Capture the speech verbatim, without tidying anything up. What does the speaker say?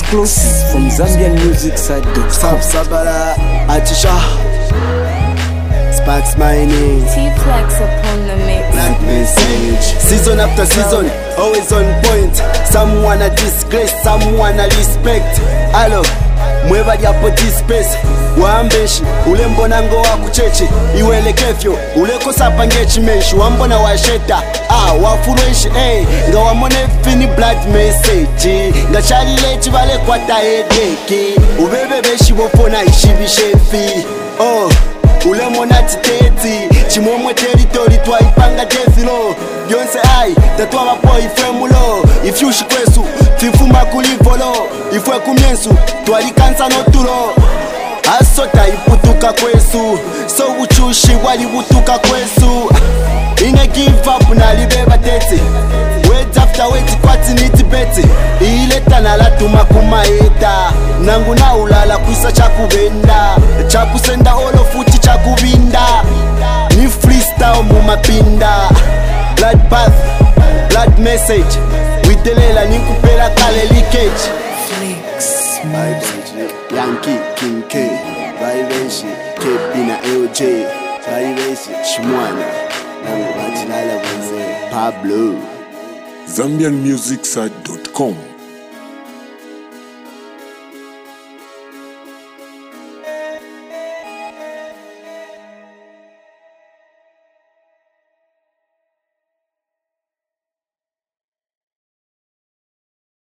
Exclusive from Zambian Music Side dot com. Sabala Atisha Sparks Mining T-Flex upon the mix. Black message. Season after season, always on point. Someone a disgrace, someone a respect. Hello, mweva diapo space. Waambeshi, ule mbona ngo wakucheche. Iwele kefyo, ule kosapa ngechi menshi. Wambona washeta, ah, wafurueshi, eh. Nga wamone fini black message. Nga chali lechi vale kwa taedeke. Ubebe beshi bofona ishibi shefi. Oh, ule monati teti. Chimomwe territory twaipanga jezilo. Yonse ai, tatwa mapo ifemulo. Ifyushi kwesu, tifuma kulivolo. Ifwe kumyensu, twalikansa notulo. Asota iputuka kwesu, so uchushi wali butuka kwesu. Ine give up na libeba tete. Wait after wait kwati niti bete. Ileta na latuma kumaeta. Nangu na ulala kuisa chakubenda. Chakusenda olo futi chakubinda. Ni freestyle mumapinda. Blood bath, blood message. Witelela ninkupela kale leakage. Flex Yankee, King K, Vaivenshi, Kepina L J, Vaivenshi, Shmwana, Nangu Bachinala Wenze, Pablo. Zambian Music Side dot com.